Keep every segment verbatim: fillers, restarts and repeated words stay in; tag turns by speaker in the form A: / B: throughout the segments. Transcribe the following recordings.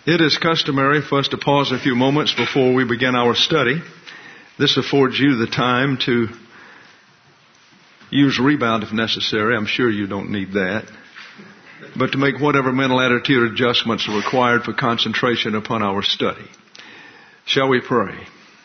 A: It is customary for us to pause a few moments before we begin our study. This affords you the time to use rebound if necessary. I'm sure you don't need that. But to make whatever mental attitude adjustments are required for concentration upon our study. Shall we pray?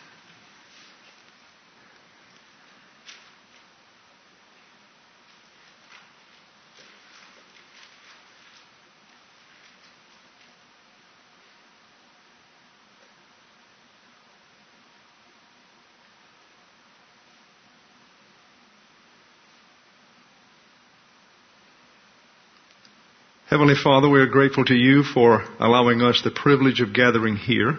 A: Heavenly Father, we are grateful to you for allowing us the privilege of gathering here,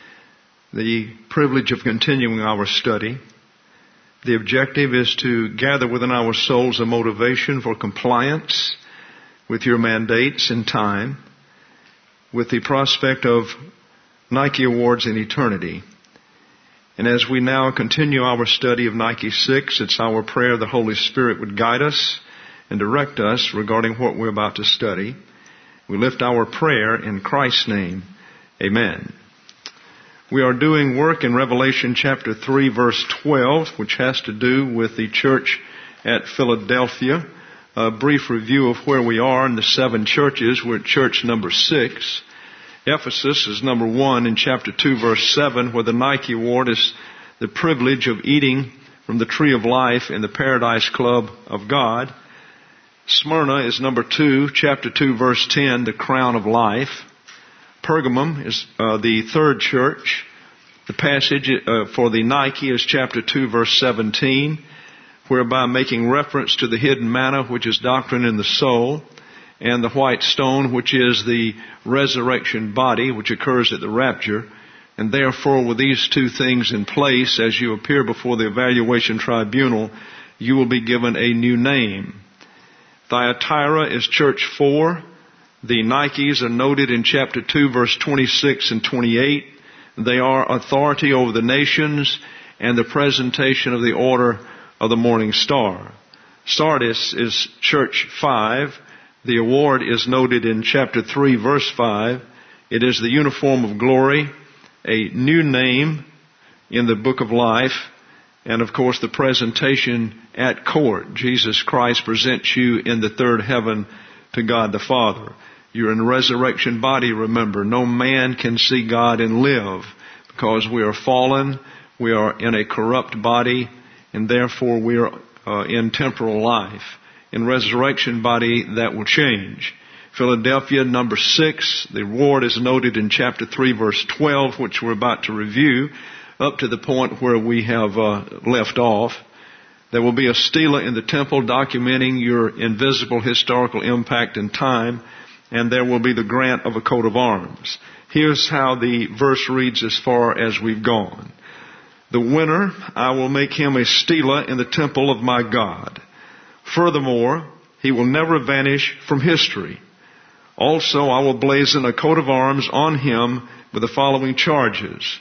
A: the privilege of continuing our study. The objective is to gather within our souls a motivation for compliance with your mandates in time, with the prospect of Nike Awards in eternity. And as we now continue our study of Nike six, it's our prayer the Holy Spirit would guide us and direct us regarding what we're about to study. We lift our prayer in Christ's name. Amen. We are doing work in Revelation chapter three, verse twelve, which has to do with the church at Philadelphia. A brief review of where we are in the seven churches. We're at church number six. Ephesus is number one in chapter two, verse seven, where the Nike Award is the privilege of eating from the tree of life in the Paradise Club of God. Smyrna is number two, chapter two, verse ten, the crown of life. Pergamum is uh, the third church. The passage uh, for the Nike is chapter two, verse seventeen, whereby making reference to the hidden manna, which is doctrine in the soul, and the white stone, which is the resurrection body, which occurs at the rapture. And therefore, with these two things in place, as you appear before the evaluation tribunal, you will be given a new name. Thyatira is church four. The Nikes are noted in chapter two, verse twenty-six and twenty-eight. They are authority over the nations and the presentation of the order of the morning star. Sardis is church five. The award is noted in chapter three, verse five. It is the uniform of glory, a new name in the book of life, and of course the presentation at court. Jesus Christ presents you in the third heaven to God the Father. You're in a resurrection body, remember. No man can see God and live because we are fallen, we are in a corrupt body, and therefore we are uh, in temporal life. In resurrection body, that will change. Philadelphia, number six, the award is noted in chapter three, verse twelve, which we're about to review, up to the point where we have uh, left off. There will be a stela in the temple documenting your invisible historical impact in time, and there will be the grant of a coat of arms. Here's how the verse reads as far as we've gone. The winner, I will make him a stela in the temple of my God. Furthermore, he will never vanish from history. Also, I will blazon a coat of arms on him with the following charges.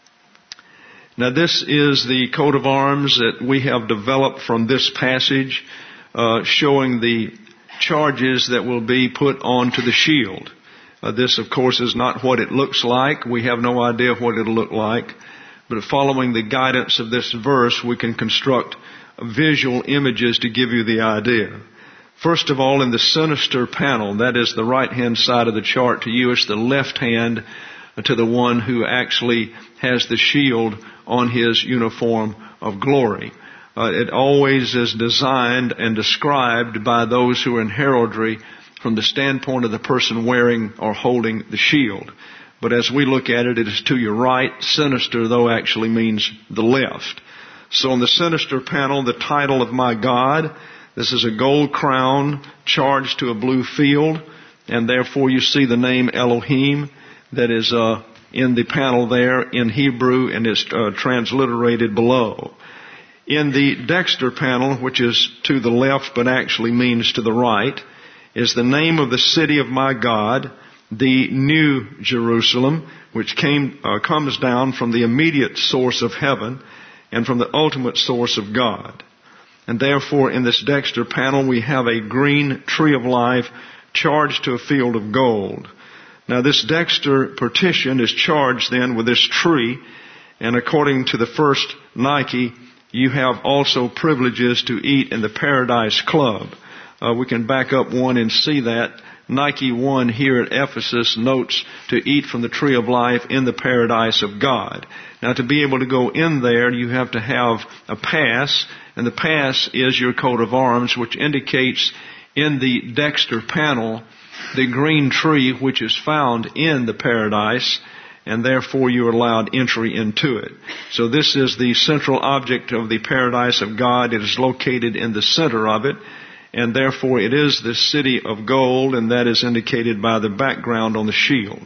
A: Now, this is the coat of arms that we have developed from this passage, uh, showing the charges that will be put onto the shield. Uh, this, of course, is not what it looks like. We have no idea what it'll look like. But following the guidance of this verse, we can construct visual images to give you the idea. First of all, in the sinister panel, that is the right-hand side of the chart to you, it's the left hand to the one who actually has the shield on his uniform of glory. Uh, it always is designed and described by those who are in heraldry from the standpoint of the person wearing or holding the shield. But as we look at it, it is to your right. Sinister, though, actually means the left. So on the sinister panel, the title of my God, this is a gold crown charged to a blue field, and therefore you see the name Elohim that is uh, in the panel there in Hebrew and is uh, transliterated below. In the dexter panel, which is to the left but actually means to the right, is the name of the city of my God, the New Jerusalem, which came uh, comes down from the immediate source of heaven and from the ultimate source of God. And therefore, in this dexter panel, we have a green tree of life charged to a field of gold. Now this Dexter partition is charged then with this tree, and according to the first Nike, you have also privileges to eat in the Paradise Club. Uh, we can back up one and see that. Nike one here at Ephesus notes to eat from the tree of life in the paradise of God. Now to be able to go in there, you have to have a pass, and the pass is your coat of arms, which indicates in the Dexter panel the green tree which is found in the paradise, and therefore you are allowed entry into it. So this is the central object of the paradise of God. It is located in the center of it, and therefore it is the city of gold, and that is indicated by the background on the shield.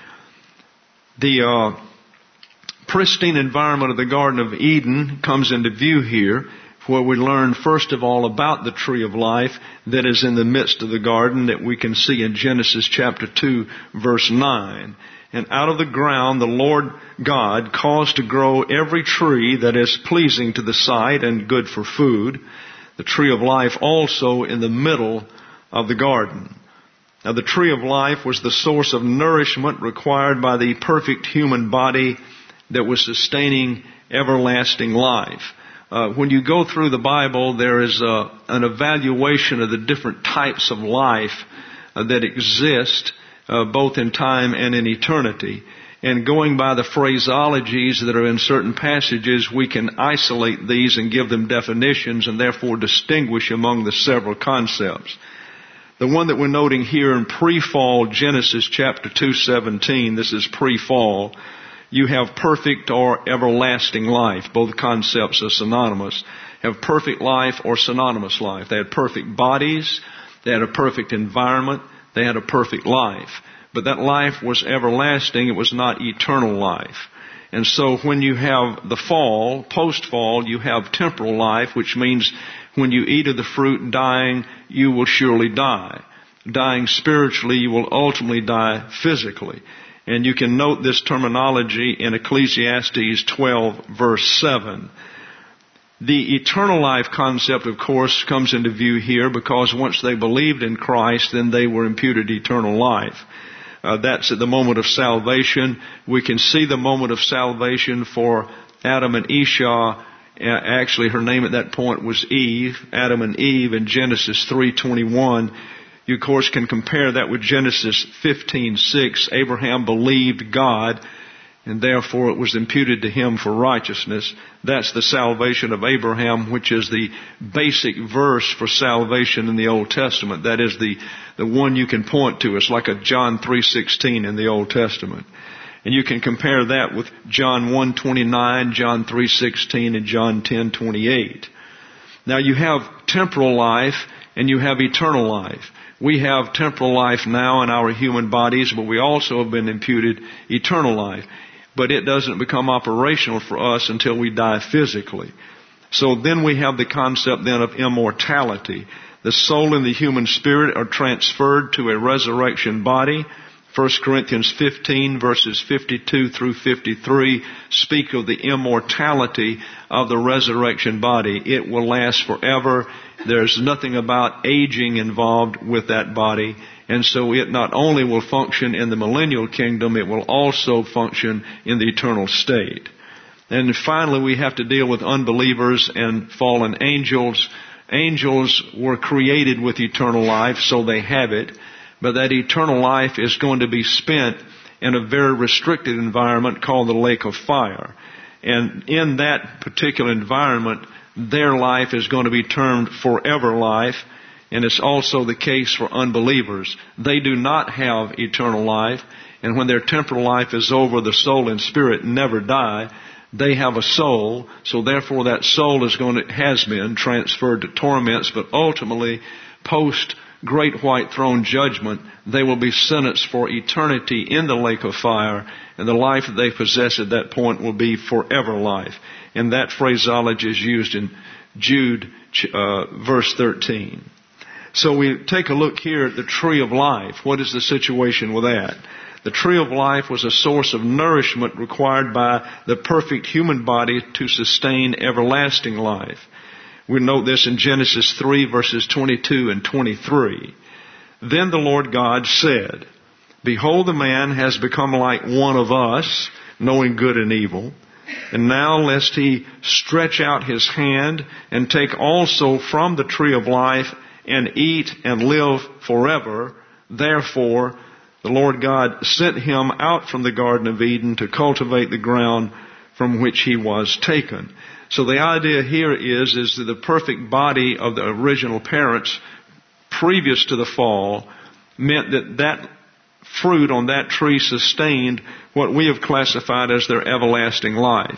A: The uh, pristine environment of the Garden of Eden comes into view here, where we learn first of all about the tree of life that is in the midst of the garden that we can see in Genesis chapter two, verse nine. And out of the ground the Lord God caused to grow every tree that is pleasing to the sight and good for food, the tree of life also in the middle of the garden. Now the tree of life was the source of nourishment required by the perfect human body that was sustaining everlasting life. Uh, when you go through the Bible, there is uh, an evaluation of the different types of life uh, that exist, uh, both in time and in eternity. And going by the phraseologies that are in certain passages, we can isolate these and give them definitions and therefore distinguish among the several concepts. The one that we're noting here in pre-fall Genesis chapter two seventeen, this is pre-fall, you have perfect or everlasting life. Both concepts are synonymous. Have perfect life or synonymous life. They had perfect bodies. They had a perfect environment. They had a perfect life. But that life was everlasting. It was not eternal life. And so when you have the fall, post-fall, you have temporal life, which means when you eat of the fruit dying, you will surely die. Dying spiritually, you will ultimately die physically. And you can note this terminology in Ecclesiastes twelve, verse seven. The eternal life concept, of course, comes into view here because once they believed in Christ, then they were imputed eternal life. Uh, that's at the moment of salvation. We can see the moment of salvation for Adam and Esau. Actually, her name at that point was Eve, Adam and Eve in Genesis three twenty-one. You, of course, can compare that with Genesis fifteen six. Abraham believed God, and therefore it was imputed to him for righteousness. That's the salvation of Abraham, which is the basic verse for salvation in the Old Testament. That is the, the one you can point to. It's like a John three sixteen in the Old Testament. And you can compare that with John one twenty-nine, John three sixteen, and John ten twenty-eight. Now you have temporal life and you have eternal life. We have temporal life now in our human bodies, but we also have been imputed eternal life. But it doesn't become operational for us until we die physically. So then we have the concept then of immortality. The soul and the human spirit are transferred to a resurrection body. First Corinthians fifteen verses fifty-two through fifty-three speak of the immortality of the resurrection body. It will last forever. There's nothing about aging involved with that body. And so it not only will function in the millennial kingdom, it will also function in the eternal state. And finally, we have to deal with unbelievers and fallen angels. Angels were created with eternal life, so they have it. But that eternal life is going to be spent in a very restricted environment called the lake of fire. And in that particular environment, their life is going to be termed forever life. And it's also the case for unbelievers. They do not have eternal life. And when their temporal life is over, the soul and spirit never die. They have a soul. So therefore that soul is going to, has been transferred to torments. But ultimately, post Great White Throne judgment, they will be sentenced for eternity in the lake of fire, and the life that they possess at that point will be forever life. And that phraseology is used in Jude uh, verse thirteen. So we take a look here at the tree of life. What is the situation with that? The tree of life was a source of nourishment required by the perfect human body to sustain everlasting life. We note this in Genesis three verses twenty-two and twenty-three. Then the Lord God said, Behold, the man has become like one of us, knowing good and evil. And now lest he stretch out his hand and take also from the tree of life and eat and live forever. Therefore, the Lord God sent him out from the Garden of Eden to cultivate the ground from which he was taken. So the idea here is, is that the perfect body of the original parents previous to the fall meant that that fruit on that tree sustained what we have classified as their everlasting life.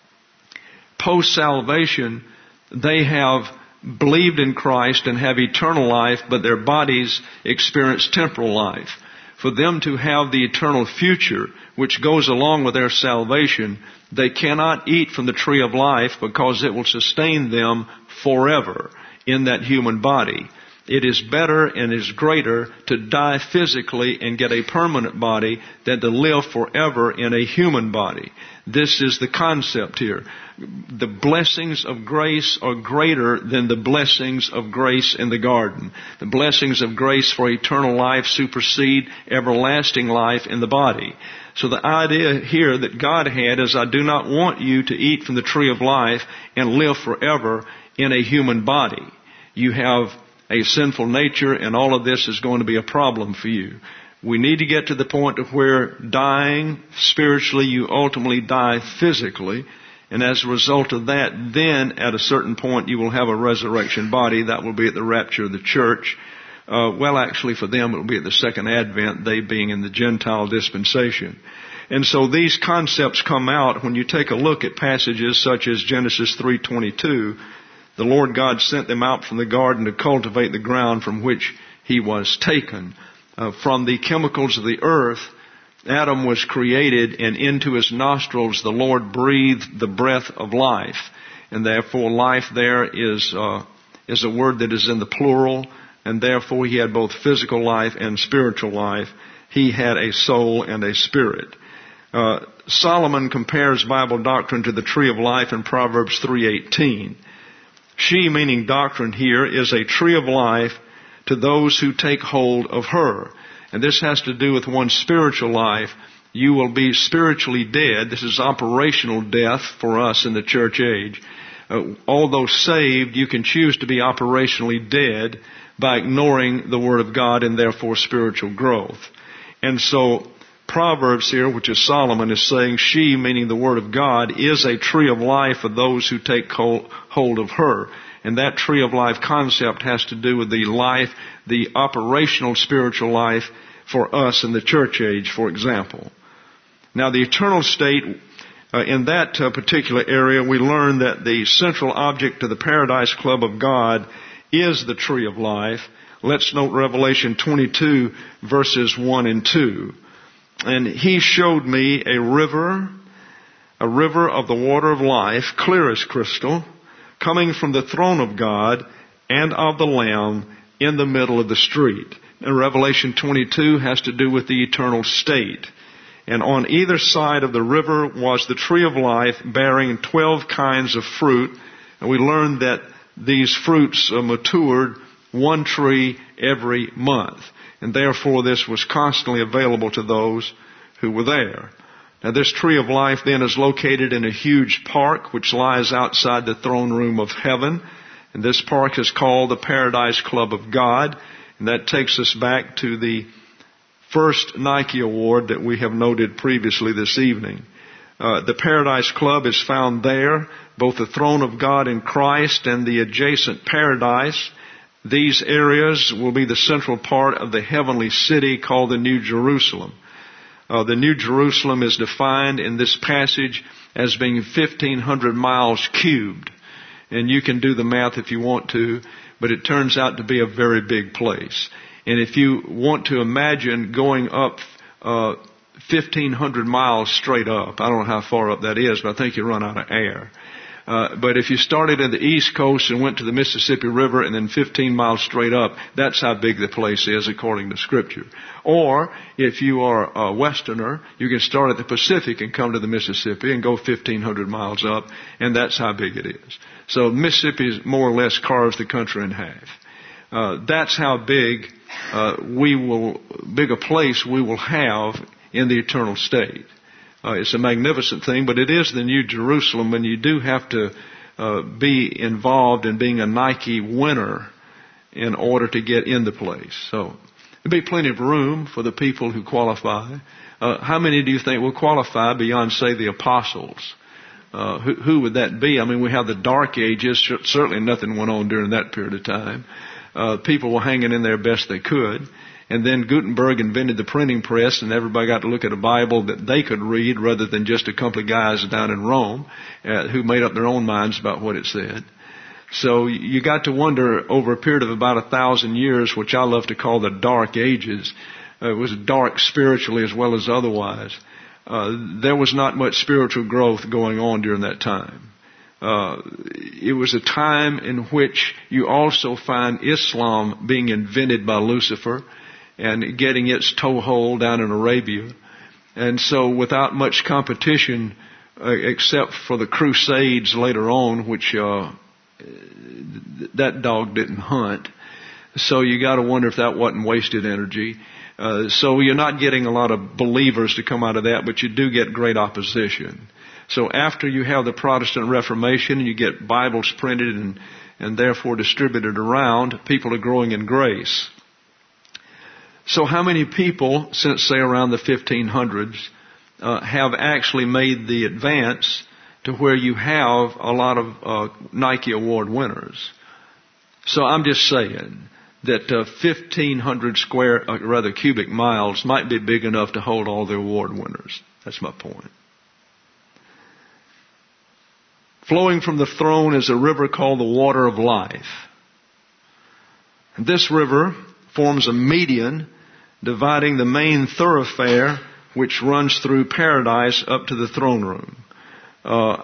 A: Post-salvation, they have believed in Christ and have eternal life, but their bodies experience temporal life. For them to have the eternal future, which goes along with their salvation, they cannot eat from the tree of life because it will sustain them forever in that human body. It is better and is greater to die physically and get a permanent body than to live forever in a human body. This is the concept here. The blessings of grace are greater than the blessings of grace in the garden. The blessings of grace for eternal life supersede everlasting life in the body. So the idea here that God had is, I do not want you to eat from the tree of life and live forever in a human body. You have a sinful nature, and all of this is going to be a problem for you. We need to get to the point of where dying spiritually, you ultimately die physically. And as a result of that, then at a certain point you will have a resurrection body. That will be at the rapture of the church. Uh, well, actually for them it will be at the second advent, they being in the Gentile dispensation. And so these concepts come out when you take a look at passages such as Genesis three twenty-two. The Lord God sent them out from the garden to cultivate the ground from which he was taken. Uh, from the chemicals of the earth, Adam was created, and into his nostrils the Lord breathed the breath of life. And therefore life there is uh, is a word that is in the plural, and therefore he had both physical life and spiritual life. He had a soul and a spirit. Uh, Solomon compares Bible doctrine to the tree of life in Proverbs three eighteen. She, meaning doctrine here, is a tree of life to those who take hold of her. And this has to do with one's spiritual life. You will be spiritually dead. This is operational death for us in the church age. Uh, although saved, you can choose to be operationally dead by ignoring the Word of God and therefore spiritual growth. And so Proverbs here, which is Solomon, is saying she, meaning the Word of God, is a tree of life for those who take hold of her. And that tree of life concept has to do with the life, the operational spiritual life for us in the church age, for example. Now, the eternal state, uh, in that uh, particular area, we learn that the central object of the Paradise Club of God is the tree of life. Let's note Revelation twenty-two, verses one and two. And he showed me a river, a river of the water of life, clear as crystal, coming from the throne of God and of the Lamb in the middle of the street. And Revelation twenty-two has to do with the eternal state. And on either side of the river was the tree of life, bearing twelve kinds of fruit. And we learned that these fruits uh, matured one tree every month. And therefore this was constantly available to those who were there. Now this tree of life then is located in a huge park which lies outside the throne room of heaven. And this park is called the Paradise Club of God. And that takes us back to the first Nike Award that we have noted previously this evening. Uh, the Paradise Club is found there, both the throne of God in Christ and the adjacent paradise. These areas will be the central part of the heavenly city called the New Jerusalem. Uh, the New Jerusalem is defined in this passage as being fifteen hundred miles cubed. And you can do the math if you want to, but it turns out to be a very big place. And if you want to imagine going up uh, fifteen hundred miles straight up, I don't know how far up that is, but I think you run out of air. Uh, but if you started in the East Coast and went to the Mississippi River and then fifteen miles straight up, that's how big the place is according to Scripture. Or if you are a Westerner, you can start at the Pacific and come to the Mississippi and go fifteen hundred miles up, and that's how big it is. So Mississippi more or less carves the country in half. Uh, that's how big uh, we will, big a place we will have in the eternal state. Uh, it's a magnificent thing, but it is the New Jerusalem, and you do have to uh, be involved in being a Nike winner in order to get in the place. So there'll be plenty of room for the people who qualify. Uh, how many do you think will qualify beyond, say, the apostles? Uh, who, who would that be? I mean, we have the Dark Ages. Certainly nothing went on during that period of time. Uh, people were hanging in there best they could. And then Gutenberg invented the printing press, and everybody got to look at a Bible that they could read rather than just a couple of guys down in Rome uh, who made up their own minds about what it said. So you got to wonder, over a period of about a thousand years, which I love to call the Dark Ages, uh, it was dark spiritually as well as otherwise. Uh, there was not much spiritual growth going on during that time. Uh, it was a time in which you also find Islam being invented by Lucifer and getting its toehold down in Arabia. And so without much competition, uh, except for the Crusades later on, which uh, that dog didn't hunt. So you got to wonder if that wasn't wasted energy. Uh, so you're not getting a lot of believers to come out of that, but you do get great opposition. So after you have the Protestant Reformation, you get Bibles printed and, and therefore distributed around, people are growing in grace. So how many people, since say around the fifteen hundreds, uh, have actually made the advance to where you have a lot of uh, Nike Award winners? So I'm just saying that uh, fifteen hundred square, uh, rather cubic miles might be big enough to hold all the award winners. That's my point. Flowing from the throne is a river called the Water of Life. And this river forms a median dividing the main thoroughfare which runs through paradise up to the throne room. Uh,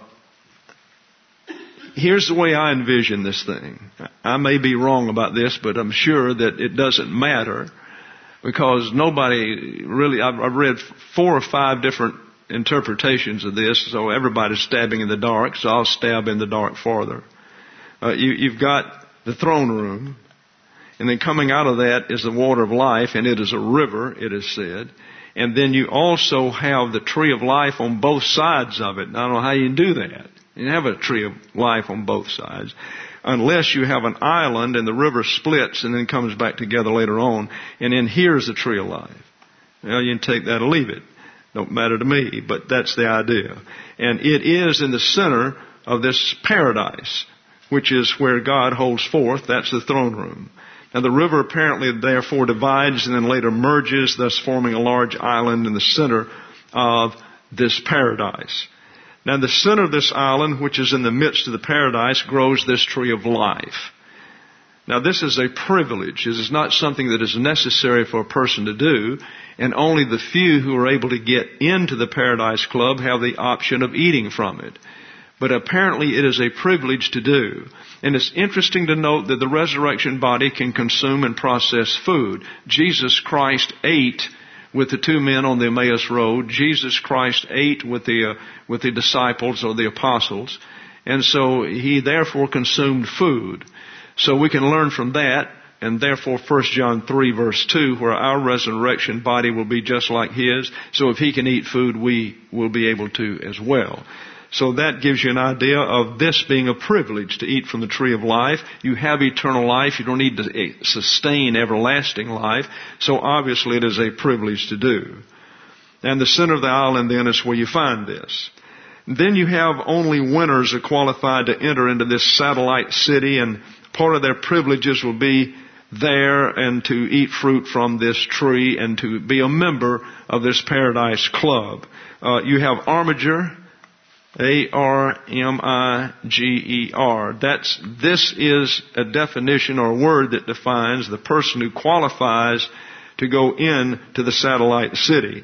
A: here's the way I envision this thing. I may be wrong about this, but I'm sure that it doesn't matter because nobody really, I've, I've read four or five different interpretations of this, so everybody's stabbing in the dark, so I'll stab in the dark farther. Uh, you, you've got the throne room, and then coming out of that is the water of life, and it is a river, it is said. And then you also have the tree of life on both sides of it. I don't know how you can do that. You have a tree of life on both sides. Unless you have an island and the river splits and then comes back together later on. And then here's the tree of life. Well, you can take that or leave it. Don't matter to me, but that's the idea. And it is in the center of this paradise, which is where God holds forth. That's the throne room. Now the river apparently therefore divides and then later merges, thus forming a large island in the center of this paradise. Now in the center of this island, which is in the midst of the paradise, grows this tree of life. Now this is a privilege. This is not something that is necessary for a person to do, and only the few who are able to get into the Paradise Club have the option of eating from it. But apparently it is a privilege to do. And it's interesting to note that the resurrection body can consume and process food. Jesus Christ ate with the two men on the Emmaus Road. Jesus Christ ate with the, uh, with the disciples or the apostles. And so he therefore consumed food. So we can learn from that. And therefore First John three verse two, where our resurrection body will be just like his. So if he can eat food, we will be able to as well. So that gives you an idea of this being a privilege to eat from the tree of life. You have eternal life. You don't need to sustain everlasting life. So obviously it is a privilege to do. And the center of the island then is where you find this. Then you have only winners are qualified to enter into this satellite city, and part of their privileges will be there and to eat fruit from this tree and to be a member of this Paradise Club. Uh, you have armiger, A R M I G E R. That's, this is a definition or a word that defines the person who qualifies to go in to the satellite city.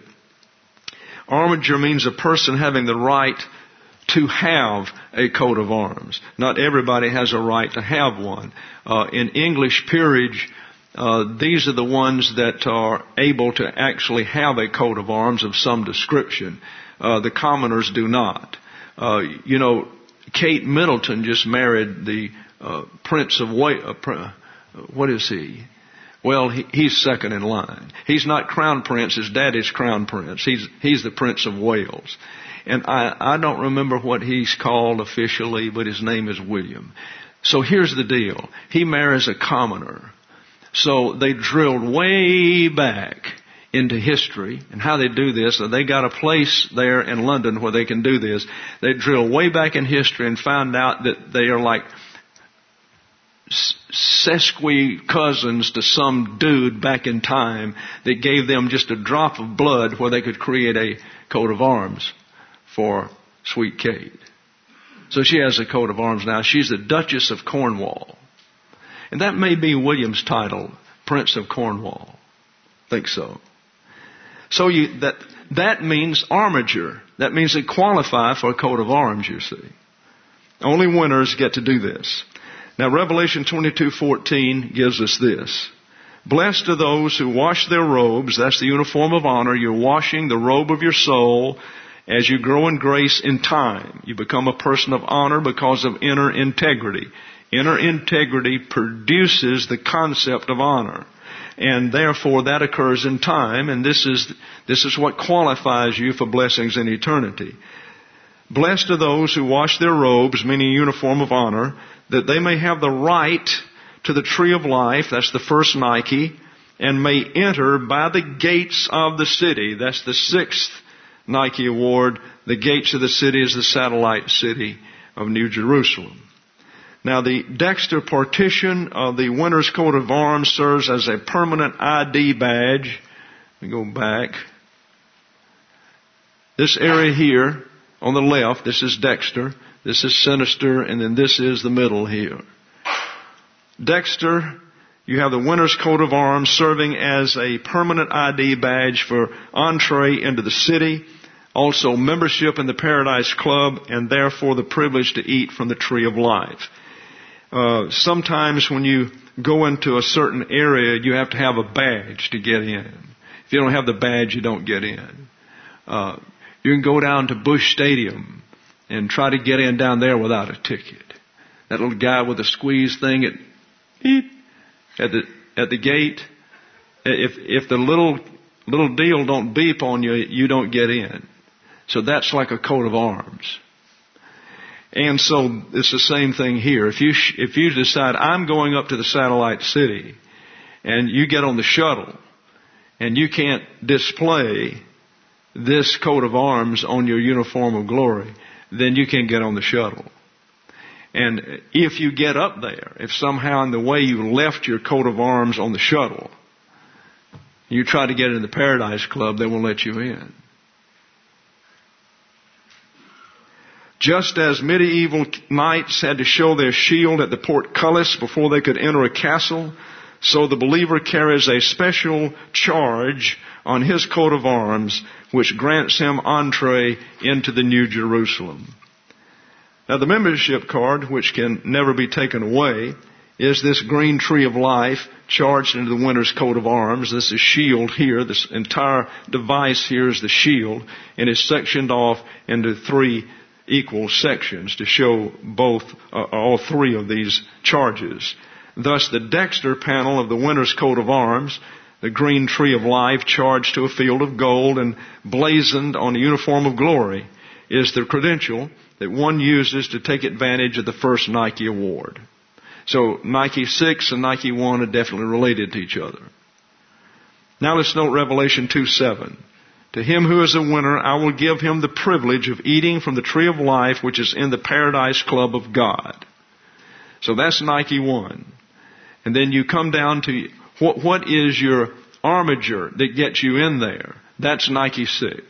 A: Armiger means a person having the right to have a coat of arms. Not everybody has a right to have one. Uh, in English peerage, uh, these are the ones that are able to actually have a coat of arms of some description. Uh, the commoners do not. Uh, you know, Kate Middleton just married the uh, Prince of Wa- uh, what is he? Well, he, he's second in line. He's not crown prince. His daddy's crown prince. He's, he's the Prince of Wales. And I, I don't remember what he's called officially, but his name is William. So here's the deal. He marries a commoner. So they drilled way back into history and how they do this. They got a place there in London where they can do this. They drill way back in history and found out that they are like sesqui cousins to some dude back in time that gave them just a drop of blood where they could create a coat of arms for Sweet Kate. So she has a coat of arms now. She's the Duchess of Cornwall. And that may be William's title, Prince of Cornwall. Think so. So you, that, that means armiger. That means they qualify for a coat of arms, you see. Only winners get to do this. Now Revelation twenty-two fourteen gives us this. Blessed are those who wash their robes. That's the uniform of honor. You're washing the robe of your soul as you grow in grace in time. You become a person of honor because of inner integrity. Inner integrity produces the concept of honor. And therefore that occurs in time, and this is, this is what qualifies you for blessings in eternity. Blessed are those who wash their robes, meaning a uniform of honor, that they may have the right to the tree of life, that's the first Nike, and may enter by the gates of the city. That's the sixth Nike award. The gates of the city is the satellite city of New Jerusalem. Now the Dexter partition of the winner's coat of arms serves as a permanent I D badge. Let me go back. This area here on the left, this is Dexter, this is Sinister, and then this is the middle here. Dexter, you have the winner's coat of arms serving as a permanent I D badge for entree into the city, also membership in the Paradise Club, and therefore the privilege to eat from the tree of life. Uh, sometimes when you go into a certain area, you have to have a badge to get in. If you don't have the badge, you don't get in. Uh, you can go down to Busch Stadium and try to get in down there without a ticket. That little guy with the squeeze thing at, at the, at the gate, if, if the little, little deal don't beep on you, you don't get in. So that's like a coat of arms. And so it's the same thing here. If you, if you decide I'm going up to the satellite city and you get on the shuttle and you can't display this coat of arms on your uniform of glory, then you can't get on the shuttle. And if you get up there, if somehow in the way you left your coat of arms on the shuttle, you try to get in the Paradise Club, they won't let you in. Just as medieval knights had to show their shield at the portcullis before they could enter a castle, so the believer carries a special charge on his coat of arms, which grants him entree into the New Jerusalem. Now the membership card, which can never be taken away, is this green tree of life charged into the winner's coat of arms. This is shield here. This entire device here is the shield, and it's sectioned off into three equal sections to show both, uh, all three of these charges. Thus the Dexter panel of the winner's coat of arms, the green tree of life charged to a field of gold and blazoned on a uniform of glory, is the credential that one uses to take advantage of the first Nike award. So Nike six and Nike one are definitely related to each other. Now let's note Revelation two seven. To him who is a winner, I will give him the privilege of eating from the tree of life, which is in the Paradise Club of God. So that's Nike one. And then you come down to what, what is your armiger that gets you in there? That's Nike six.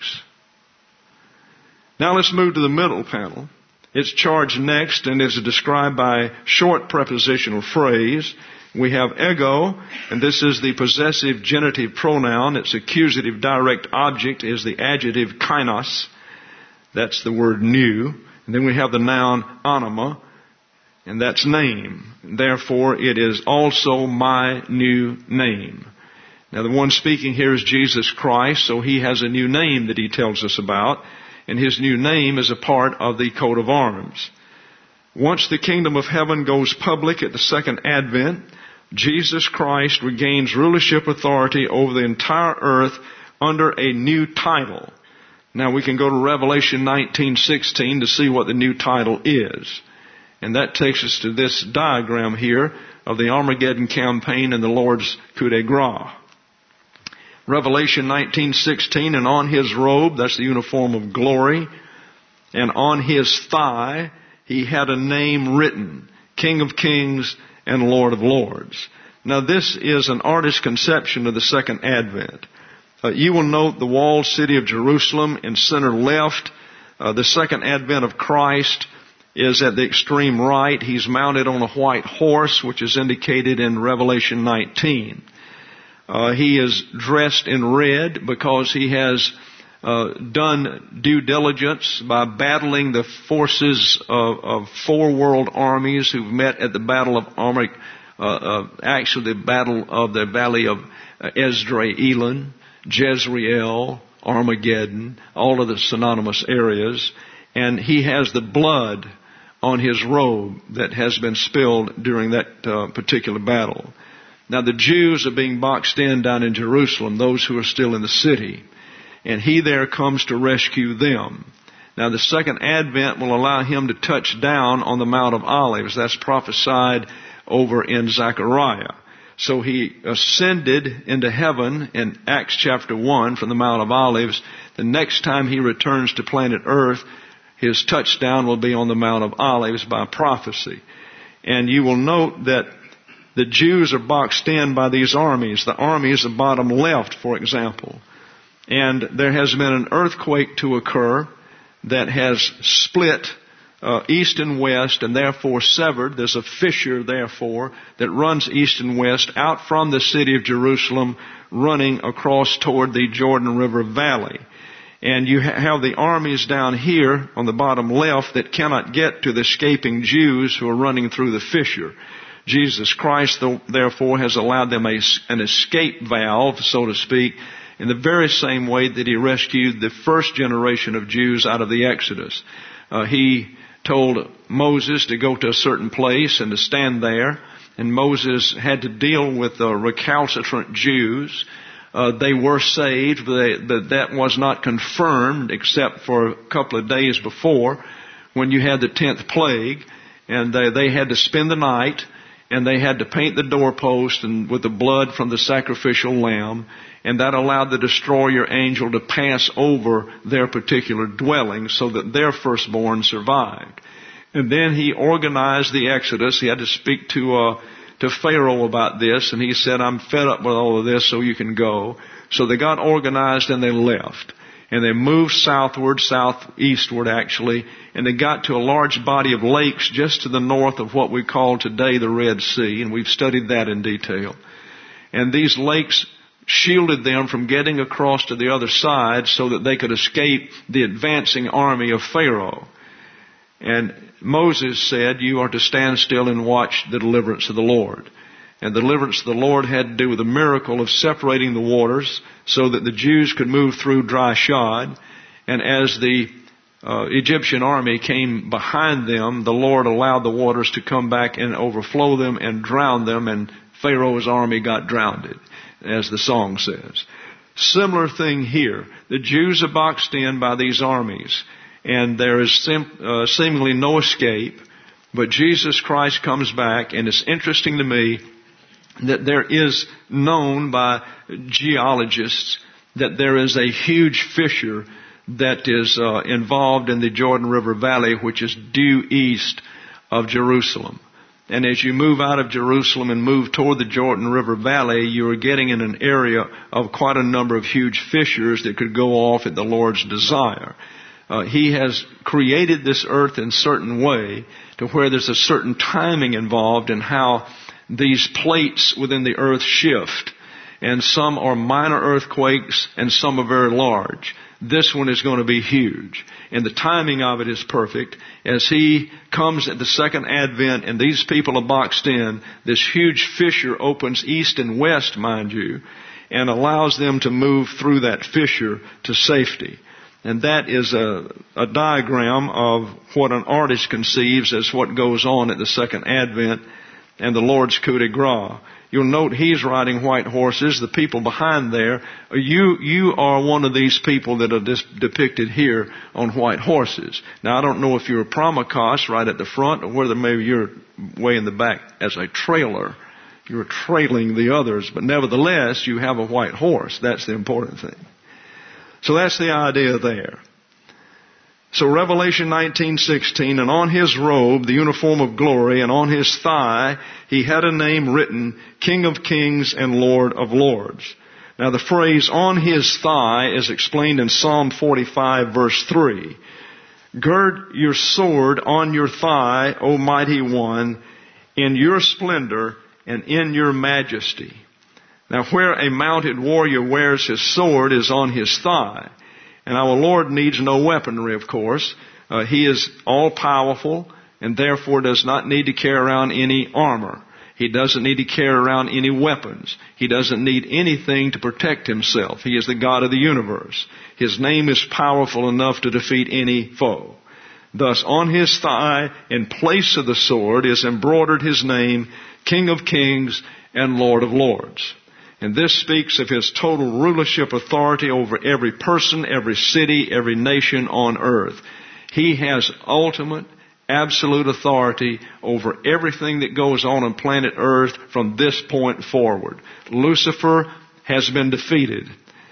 A: Now let's move to the middle panel. It's charged next and is described by a short prepositional phrase. We have ego, and this is the possessive genitive pronoun. Its accusative direct object is the adjective kainos. That's the word new. And then we have the noun anima, and that's name. Therefore, it is also my new name. Now, the one speaking here is Jesus Christ, so he has a new name that he tells us about, and his new name is a part of the coat of arms. Once the kingdom of heaven goes public at the second advent, Jesus Christ regains rulership authority over the entire earth under a new title. Now we can go to Revelation nineteen sixteen to see what the new title is. And that takes us to this diagram here of the Armageddon campaign and the Lord's coup de grace. Revelation nineteen sixteen, and on his robe, that's the uniform of glory, and on his thigh he had a name written, King of Kings and Lord of Lords. Now this is an artist's conception of the second advent. Uh, you will note the walled city of Jerusalem in center left. Uh, the second advent of Christ is at the extreme right. He's mounted on a white horse, which is indicated in Revelation nineteen. Uh, he is dressed in red because he has uh, done due diligence by battling the forces of, of four world armies who've met at the Battle of Armageddon, uh, uh, actually the Battle of the Valley of uh, Esdraelon, Jezreel, Armageddon, all of the synonymous areas. And he has the blood on his robe that has been spilled during that uh, particular battle. Now the Jews are being boxed in down in Jerusalem, those who are still in the city. And he there comes to rescue them. Now the second advent will allow him to touch down on the Mount of Olives. That's prophesied over in Zechariah. So he ascended into heaven in Acts chapter one from the Mount of Olives. The next time he returns to planet Earth, his touchdown will be on the Mount of Olives by prophecy. And you will note that the Jews are boxed in by these armies. The army is the bottom left, for example. And there has been an earthquake to occur that has split uh, east and west and therefore severed. There's a fissure, therefore, that runs east and west out from the city of Jerusalem, running across toward the Jordan River Valley. And you have the armies down here on the bottom left that cannot get to the escaping Jews who are running through the fissure. Jesus Christ, therefore, has allowed them a, an escape valve, so to speak, in the very same way that he rescued the first generation of Jews out of the Exodus. Uh, he told Moses to go to a certain place and to stand there, and Moses had to deal with the recalcitrant Jews. Uh, they were saved, but, they, but that was not confirmed except for a couple of days before when you had the tenth plague, and they, they had to spend the night, and they had to paint the doorpost and with the blood from the sacrificial lamb, and that allowed the destroyer angel to pass over their particular dwelling so that their firstborn survived. And then he organized the Exodus. He had to speak to uh, to Pharaoh about this, and he said, I'm fed up with all of this, so you can go. So they got organized and they left. And they moved southward, southeastward actually, and they got to a large body of lakes just to the north of what we call today the Red Sea, and we've studied that in detail. And these lakes shielded them from getting across to the other side so that they could escape the advancing army of Pharaoh. And Moses said, you are to stand still and watch the deliverance of the Lord. And the deliverance of the Lord had to do with the miracle of separating the waters so that the Jews could move through dry shod. And as the uh, Egyptian army came behind them, the Lord allowed the waters to come back and overflow them and drown them, and Pharaoh's army got drowned, as the song says. Similar thing here. The Jews are boxed in by these armies, and there is sim- uh, seemingly no escape. But Jesus Christ comes back, and it's interesting to me that there is known by geologists that there is a huge fissure that is uh, involved in the Jordan River Valley, which is due east of Jerusalem. And as you move out of Jerusalem and move toward the Jordan River Valley, you are getting in an area of quite a number of huge fissures that could go off at the Lord's desire. Uh, he has created this earth in a certain way to where there's a certain timing involved in how these plates within the earth shift. And some are minor earthquakes and some are very large. This one is going to be huge. And the timing of it is perfect. As he comes at the second advent and these people are boxed in, this huge fissure opens east and west, mind you, and allows them to move through that fissure to safety. And that is a, a diagram of what an artist conceives as what goes on at the second advent. and the Lord's coup de grace. You'll note he's riding white horses. The people behind there, you you are one of these people that are dis- depicted here on white horses. Now, I don't know if you're a promachos right at the front, or whether maybe you're way in the back as a trailer. You're trailing the others, but nevertheless, you have a white horse. That's the important thing. So that's the idea there. So Revelation nineteen sixteen, and on his robe, the uniform of glory, and on his thigh, he had a name written, King of Kings and Lord of Lords. Now the phrase on his thigh is explained in Psalm forty-five verse three. Gird your sword on your thigh, O mighty one, in your splendor and in your majesty. Now where a mounted warrior wears his sword is on his thigh. And our Lord needs no weaponry, of course. Uh, he is all-powerful and therefore does not need to carry around any armor. He doesn't need to carry around any weapons. He doesn't need anything to protect himself. He is the God of the universe. His name is powerful enough to defeat any foe. Thus, on his thigh, in place of the sword, is embroidered his name, King of Kings and Lord of Lords. And this speaks of his total rulership authority over every person, every city, every nation on earth. He has ultimate, absolute authority over everything that goes on on planet earth from this point forward. Lucifer has been defeated.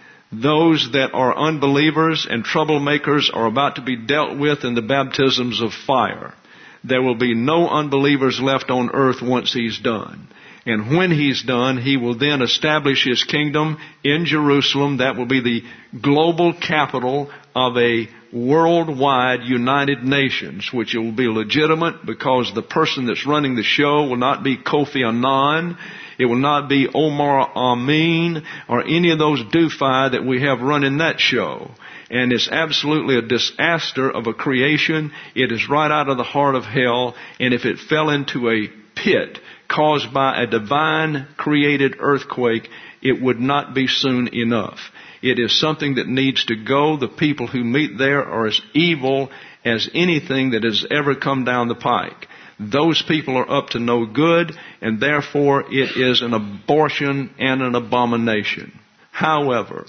A: Those that are unbelievers and troublemakers are about to be dealt with in the baptisms of fire. There will be no unbelievers left on earth once he's done. And when he's done, he will then establish his kingdom in Jerusalem. That will be the global capital of a worldwide United Nations, which will be legitimate because the person that's running the show will not be Kofi Annan. It will not be Omar Amin or any of those doofi that we have running that show. And it's absolutely a disaster of a creation. It is right out of the heart of hell. And if it fell into a pit caused by a divine created earthquake, it would not be soon enough. It is something that needs to go. The people who meet there are as evil as anything that has ever come down the pike. Those people are up to no good, and therefore it is an abortion and an abomination. However,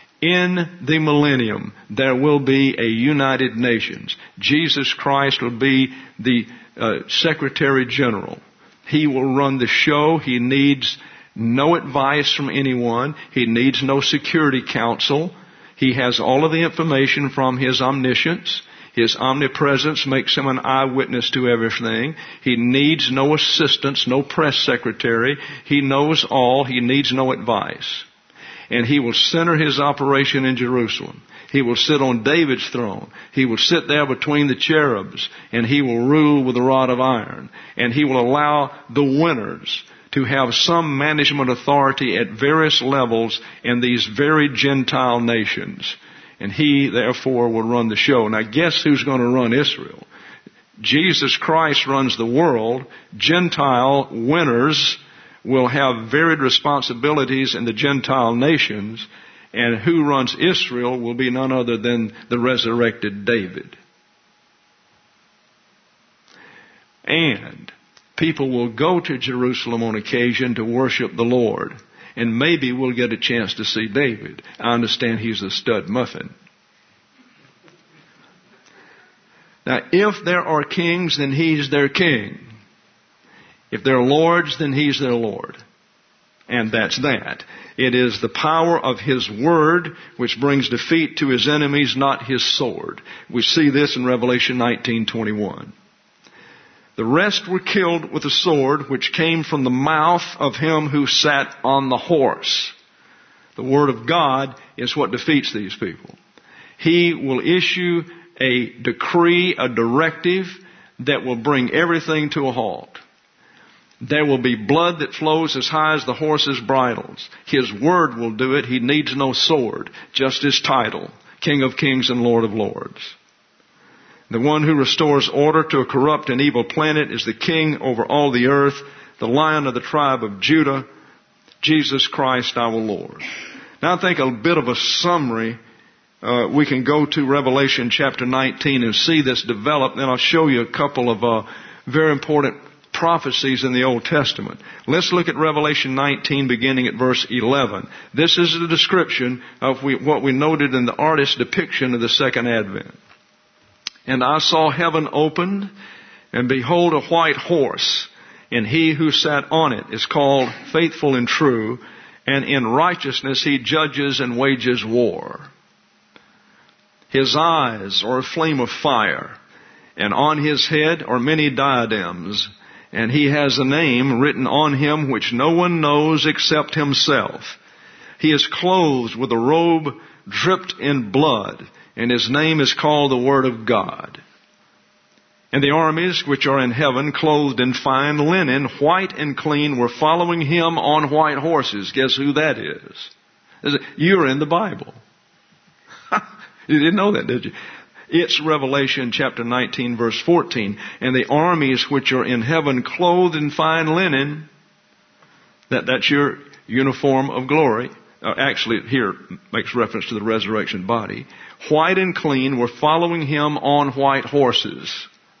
A: in the millennium, there will be a United Nations. Jesus Christ will be the uh, Secretary General. He will run the show. He needs no advice from anyone. He needs no security council. He has all of the information from his omniscience. His omnipresence makes him an eyewitness to everything. He needs no assistance, no press secretary. He knows all. He needs no advice. And he will center his operation in Jerusalem. He will sit on David's throne. He will sit there between the cherubs, and he will rule with a rod of iron. And he will allow the winners to have some management authority at various levels in these very Gentile nations. And he, therefore, will run the show. Now, guess who's going to run Israel? Jesus Christ runs the world. Gentile winners will have varied responsibilities in the Gentile nations. And who runs Israel will be none other than the resurrected David. And people will go to Jerusalem on occasion to worship the Lord. And maybe we'll get a chance to see David. I understand he's a stud muffin. Now, if there are kings, then he's their king. If they're lords, then he's their lord. And that's that. It is the power of his word which brings defeat to his enemies, not his sword. We see this in Revelation nineteen twenty-one. The rest were killed with a sword which came from the mouth of him who sat on the horse. The word of God is what defeats these people. He will issue a decree, a directive that will bring everything to a halt. There will be blood that flows as high as the horse's bridles. His word will do it. He needs no sword, just his title, King of Kings and Lord of Lords. The one who restores order to a corrupt and evil planet is the king over all the earth, the Lion of the tribe of Judah, Jesus Christ our Lord. Now I think a bit of a summary. Uh, we can go to Revelation chapter nineteen and see this develop. Then I'll show you a couple of uh, very important prophecies in the Old Testament. Let's look at Revelation nineteen, beginning at verse eleven. This is a description of we, what we noted in the artist's depiction of the second advent. And I saw heaven opened, and behold a white horse, and he who sat on it is called Faithful and True, and in righteousness he judges and wages war. His eyes are a flame of fire, and on his head are many diadems, and he has a name written on him which no one knows except himself. He is clothed with a robe dripped in blood, and his name is called the Word of God. And the armies which are in heaven, clothed in fine linen, white and clean, were following him on white horses. Guess who that is? You're in the Bible. You didn't know that, did you? It's Revelation chapter nineteen, verse fourteen. And the armies which are in heaven, clothed in fine linen, that, that's your uniform of glory. Uh, actually, here makes reference to the resurrection body. White and clean were following him on white horses.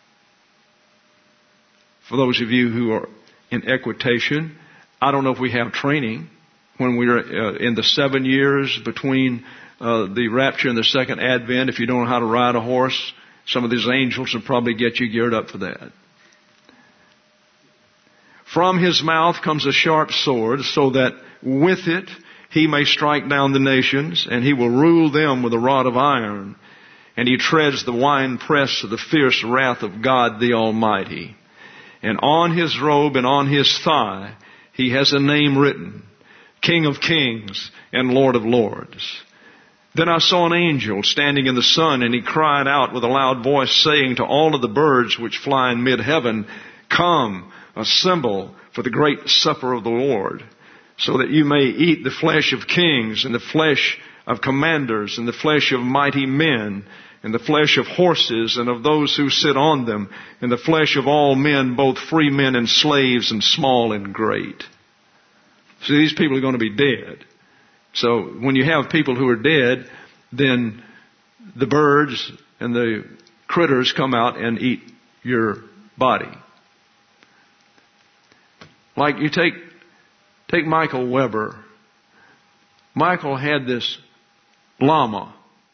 A: For those of you who are in equitation, I don't know if we have training when we're uh, in the seven years between uh, the rapture and the second advent. If you don't know how to ride a horse, some of these angels will probably get you geared up for that. From his mouth comes a sharp sword, so that with it he may strike down the nations, and he will rule them with a rod of iron. And he treads the winepress of the fierce wrath of God the Almighty. And on his robe and on his thigh he has a name written, King of Kings and Lord of Lords. Then I saw an angel standing in the sun, and he cried out with a loud voice, saying to all of the birds which fly in mid-heaven, Come, assemble for the great supper of the Lord, so that you may eat the flesh of kings, and the flesh of commanders, and the flesh of mighty men, and the flesh of horses, and of those who sit on them, and the flesh of all men, both free men and slaves, and small and great. See, these people are going to be dead. So when you have people who are dead, then the birds and the critters come out and eat your body. Like you take Take Michael Weber. Michael had this llama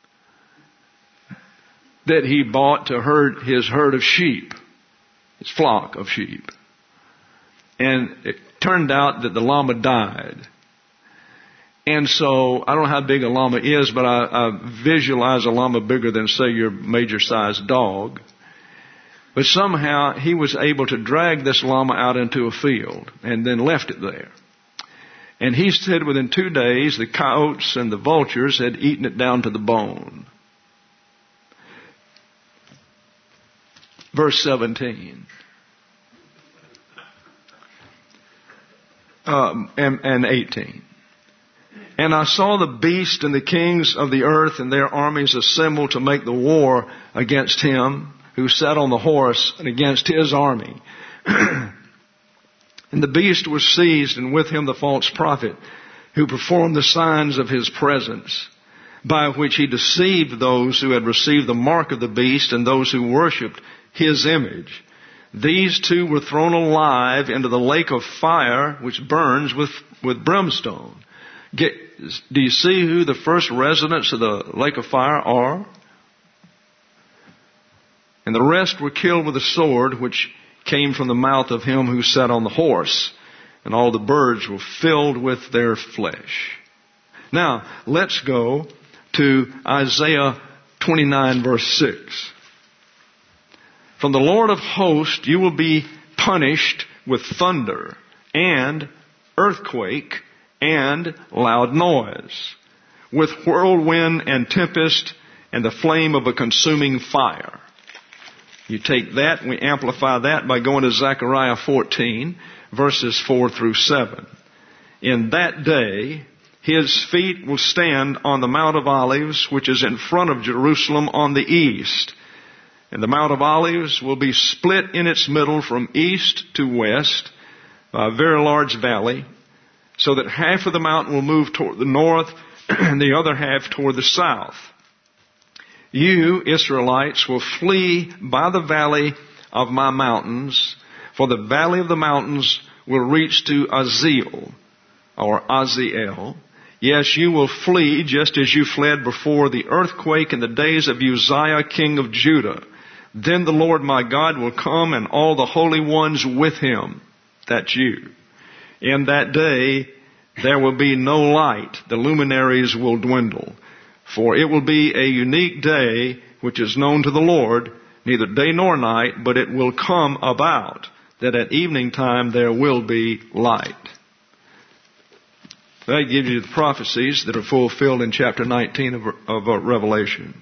A: that he bought to herd his herd of sheep, his flock of sheep. And it turned out that the llama died. And so, I don't know how big a llama is, but I, I visualize a llama bigger than, say, your major-sized dog. But somehow, he was able to drag this llama out into a field and then left it there. And he said within two days, the coyotes and the vultures had eaten it down to the bone. Verse seventeen. Um, and, and eighteen. And I saw the beast and the kings of the earth and their armies assemble to make the war against him who sat on the horse and against his army. And the beast was seized, and with him the false prophet, who performed the signs of his presence, by which he deceived those who had received the mark of the beast and those who worshipped his image. These two were thrown alive into the lake of fire, which burns with, with brimstone. Get, do you see who the first residents of the lake of fire are? And the rest were killed with a sword, which came from the mouth of him who sat on the horse, and all the birds were filled with their flesh. Now, let's go to Isaiah twenty-nine, verse six. From the Lord of hosts you will be punished with thunder and earthquake and loud noise, with whirlwind and tempest and the flame of a consuming fire. You take that and we amplify that by going to Zechariah fourteen, verses four through seven. In that day, his feet will stand on the Mount of Olives, which is in front of Jerusalem on the east. And the Mount of Olives will be split in its middle from east to west by a very large valley, so that half of the mountain will move toward the north and the other half toward the south. You, Israelites, will flee by the valley of my mountains, For the valley of the mountains will reach to Azeel, or Aziel. Yes, you will flee just as you fled before the earthquake in the days of Uzziah, king of Judah. Then the Lord my God will come and all the holy ones with him. That's you. In that day there will be no light. The luminaries will dwindle. For it will be a unique day which is known to the Lord, neither day nor night, but it will come about that at evening time there will be light. That gives you the prophecies that are fulfilled in chapter nineteen of, of uh, Revelation.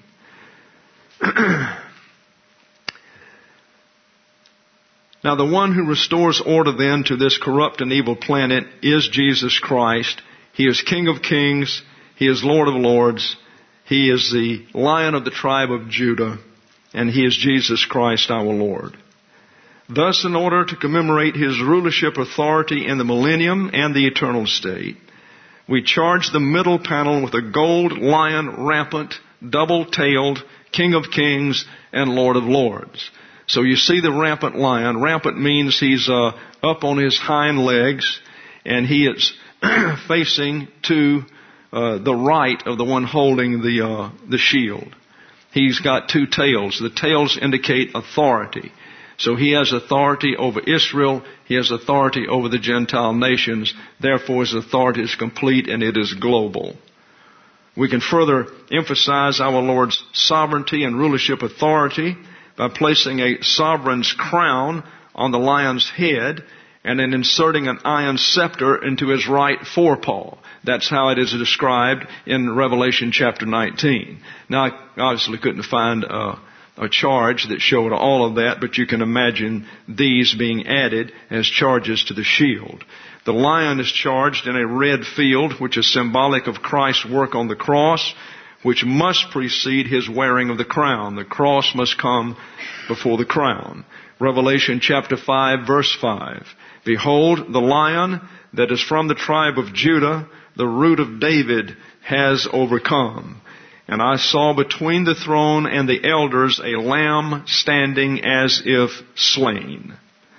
A: Now the one who restores order then to this corrupt and evil planet is Jesus Christ. He is King of Kings. He is Lord of Lords. He is the Lion of the tribe of Judah. And He is Jesus Christ our Lord. Thus, in order to commemorate His rulership authority in the millennium and the eternal state, we charge the middle panel with a gold lion rampant, double-tailed, King of Kings and Lord of Lords. So you see the rampant lion. Rampant means he's uh, up on his hind legs, and he is facing to uh, the right of the one holding the uh, the shield. He's got two tails. The tails indicate authority. So he has authority over Israel. He has authority over the Gentile nations. Therefore, his authority is complete and it is global. We can further emphasize our Lord's sovereignty and rulership authority by placing a sovereign's crown on the lion's head and then inserting an iron scepter into his right forepaw. That's how it is described in Revelation chapter nineteen. Now, I obviously couldn't find a, a charge that showed all of that, but you can imagine these being added as charges to the shield. The lion is charged in a red field, which is symbolic of Christ's work on the cross, which must precede His wearing of the crown. The cross must come before the crown. Revelation chapter five, verse five. Behold, the lion that is from the tribe of Judah, the root of David, has overcome. And I saw between the throne and the elders a lamb standing as if slain.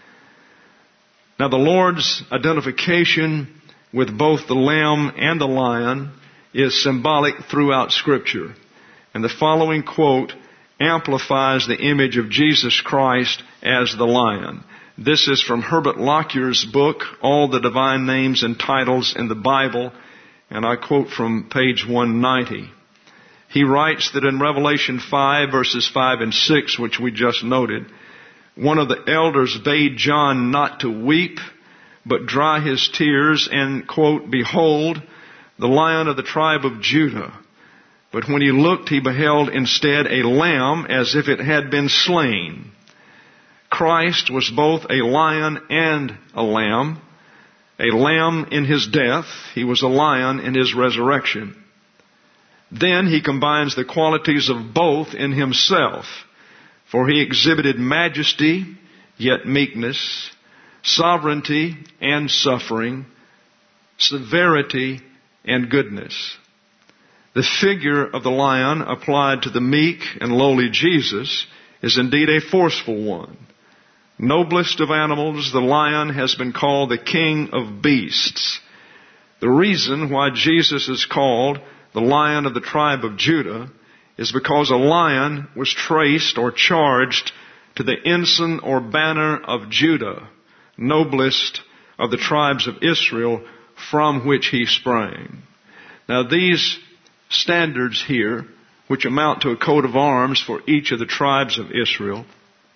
A: Now the Lord's identification with both the lamb and the lion is symbolic throughout Scripture. And the following quote amplifies the image of Jesus Christ as the lion. This is from Herbert Lockyer's book, All the Divine Names and Titles in the Bible, and I quote from page one ninety. He writes that in Revelation five, verses five and six, which we just noted, one of the elders bade John not to weep, but dry his tears and, quote, behold, the Lion of the tribe of Judah. But when he looked, he beheld instead a lamb as if it had been slain. Christ was both a lion and a lamb. A lamb in His death. He was a lion in His resurrection. Then He combines the qualities of both in Himself. For He exhibited majesty, yet meekness, sovereignty and suffering, severity and goodness. The figure of the lion applied to the meek and lowly Jesus is indeed a forceful one. Noblest of animals, the lion has been called the king of beasts. The reason why Jesus is called the Lion of the tribe of Judah is because a lion was traced or charged to the ensign or banner of Judah, noblest of the tribes of Israel, from which he sprang. Now these standards here, which amount to a coat of arms for each of the tribes of Israel,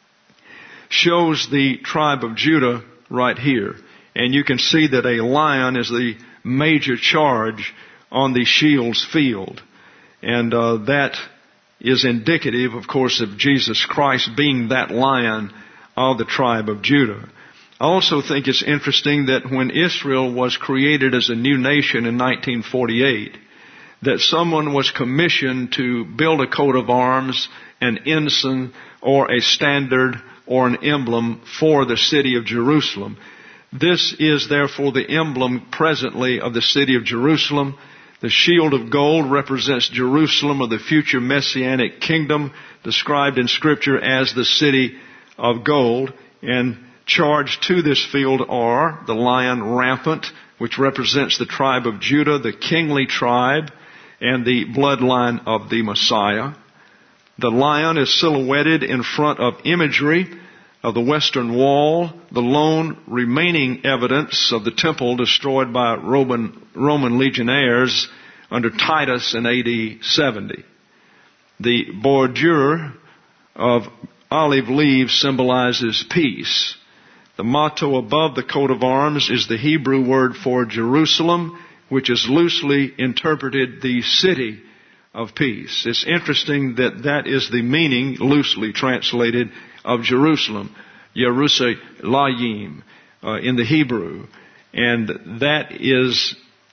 A: shows the tribe of Judah right here. And you can see that a lion is the major charge on the shield's field. And uh, that is indicative, of course, of Jesus Christ being that lion of the tribe of Judah. I also think it's interesting that when Israel was created as a new nation in nineteen forty-eight, that someone was commissioned to build a coat of arms, an ensign, or a standard, or an emblem for the city of Jerusalem. This is therefore the emblem presently of the city of Jerusalem. The shield of gold represents Jerusalem of the future messianic kingdom, described in Scripture as the city of gold. And charged to this field are the lion rampant, which represents the tribe of Judah, the kingly tribe, and the bloodline of the Messiah. The lion is silhouetted in front of imagery of the western wall, the lone remaining evidence of the temple destroyed by Roman, Roman legionnaires under Titus in A D seventy. The bordure of olive leaves symbolizes peace. The motto above the coat of arms is the Hebrew word for Jerusalem, which is loosely interpreted the city of peace. It's interesting that that is the meaning, loosely translated, of Jerusalem, Yerushalayim, uh, in the Hebrew. And that is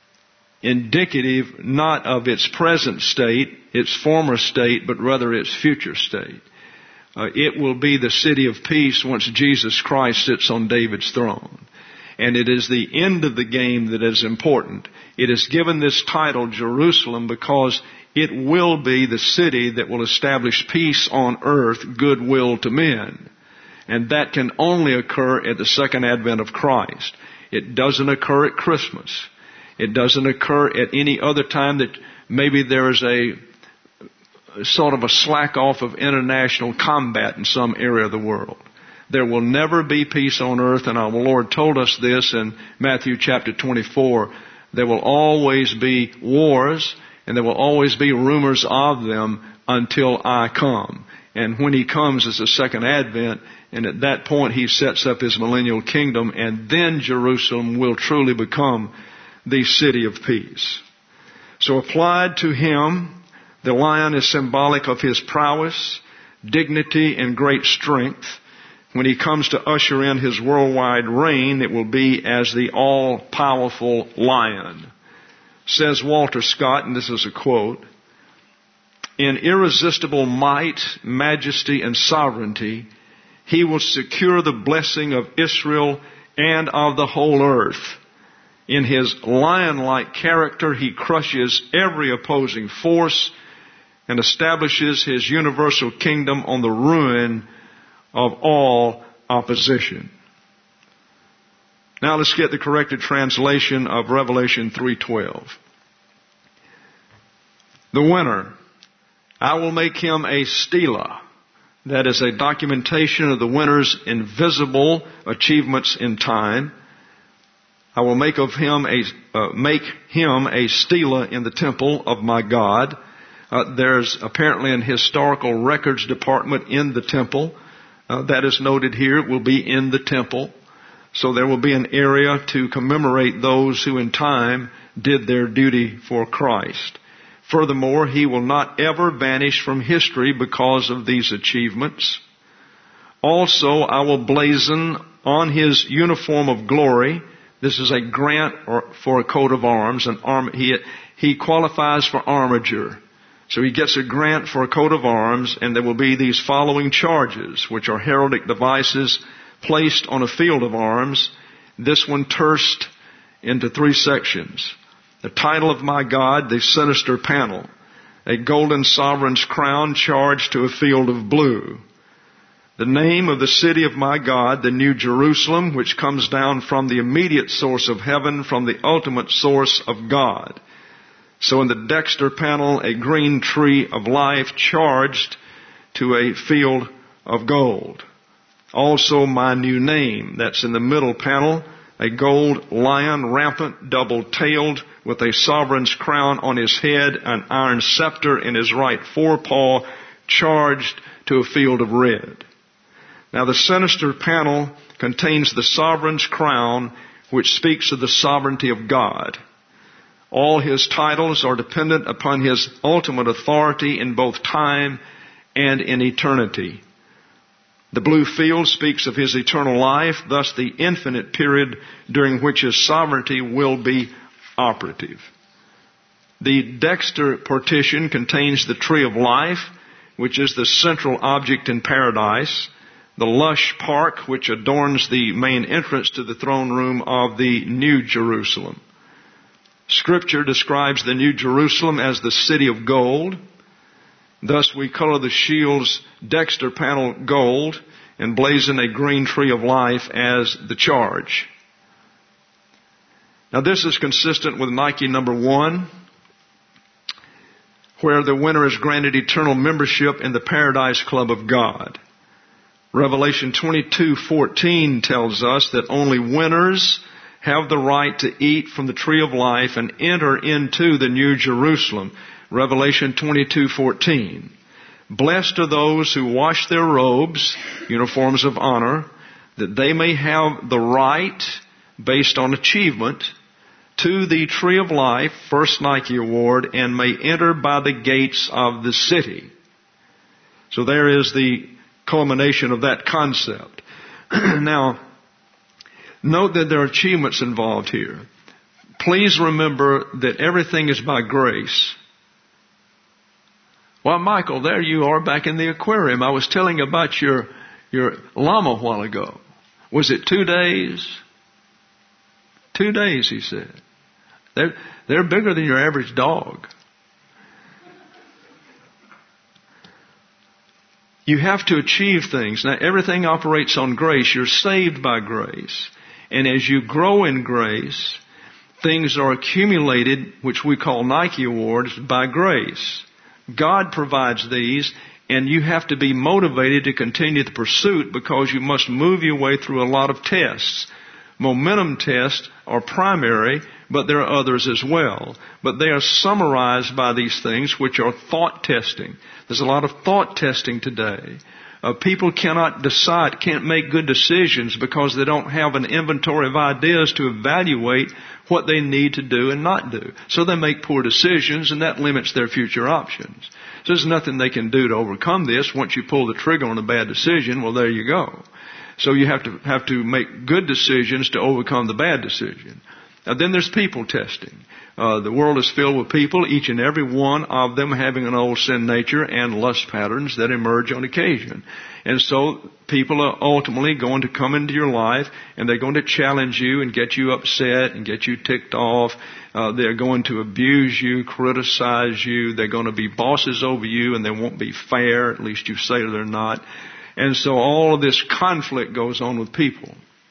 A: indicative not of its present state, its former state, but rather its future state. Uh, it will be the city of peace once Jesus Christ sits on David's throne. And it is the end of the game that is important. It is given this title, Jerusalem, because it will be the city that will establish peace on earth, goodwill to men. And that can only occur at the second advent of Christ. It doesn't occur at Christmas. It doesn't occur at any other time that maybe there is a sort of a slack off of international combat in some area of the world. There will never be peace on earth, and our Lord told us this in Matthew chapter twenty-four. There will always be wars, and there will always be rumors of them until I come. And when He comes is the second advent, and at that point He sets up His millennial kingdom, and then Jerusalem will truly become the city of peace. So applied to Him, the lion is symbolic of His prowess, dignity, and great strength. When He comes to usher in His worldwide reign, it will be as the all-powerful lion. Says Walter Scott, and this is a quote, "In irresistible might, majesty, and sovereignty, He will secure the blessing of Israel and of the whole earth. In His lion-like character, He crushes every opposing force and establishes His universal kingdom on the ruin of all opposition." Now let's get the corrected translation of Revelation three twelve. The winner, I will make him a stela. That is a documentation of the winner's invisible achievements in time. I will make of him a uh, make him a stela in the temple of my God. Uh, there's apparently an historical records department in the temple. Uh, that is noted here. It will be in the temple. So there will be an area to commemorate those who in time did their duty for Christ. Furthermore, He will not ever vanish from history because of these achievements. Also, I will blazon on His uniform of glory. This is a grant or, for a coat of arms. An arm, he, he qualifies for armature. So he gets a grant for a coat of arms, and there will be these following charges, which are heraldic devices placed on a field of arms. This one terced into three sections. The title of my God, the sinister panel. A golden sovereign's crown charged to a field of blue. The name of the city of my God, the New Jerusalem, which comes down from the immediate source of heaven, from the ultimate source of God. So in the dexter panel, a green tree of life charged to a field of gold. Also my new name, that's in the middle panel, a gold lion, rampant, double-tailed, with a sovereign's crown on his head, an iron scepter in his right forepaw, charged to a field of red. Now the sinister panel contains the sovereign's crown, which speaks of the sovereignty of God. All His titles are dependent upon His ultimate authority in both time and in eternity. The blue field speaks of His eternal life, thus the infinite period during which His sovereignty will be operative. The dexter partition contains the tree of life, which is the central object in paradise, the lush park which adorns the main entrance to the throne room of the New Jerusalem. Scripture describes the New Jerusalem as the city of gold. Thus we color the shield's dexter panel gold, and blazon a green tree of life as the charge. Now this is consistent with Nike number one, where the winner is granted eternal membership in the Paradise Club of God. Revelation twenty-two fourteen tells us that only winners have the right to eat from the tree of life and enter into the New Jerusalem. Revelation twenty-two fourteen. Blessed are those who wash their robes, uniforms of honor, that they may have the right, based on achievement, to the tree of life, first Nike award, and may enter by the gates of the city. So there is the culmination of that concept. Now, note that there are achievements involved here. Please remember that everything is by grace. Well, Michael, there you are back in the aquarium. I was telling about your, your llama a while ago. Was it two days? Two days, he said. They're, they're bigger than your average dog. You have to achieve things. Now, everything operates on grace. You're saved by grace. And as you grow in grace, things are accumulated, which we call Nike awards, by grace. God provides these, and you have to be motivated to continue the pursuit because you must move your way through a lot of tests. Momentum tests are primary, but there are others as well. But they are summarized by these things, which are thought testing. There's a lot of thought testing today. Uh, people cannot decide, can't make good decisions because they don't have an inventory of ideas to evaluate what they need to do and not do. So they make poor decisions, and that limits their future options. So there's nothing they can do to overcome this. Once you pull the trigger on a bad decision, well, there you go. So you have to have to make good decisions to overcome the bad decision. Now, then there's people testing. Uh, the world is filled with people, each and every one of them having an old sin nature and lust patterns that emerge on occasion. And so people are ultimately going to come into your life, and they're going to challenge you and get you upset and get you ticked off. Uh, they're going to abuse you, criticize you. They're going to be bosses over you, and they won't be fair. At least you say they're not. And so all of this conflict goes on with people.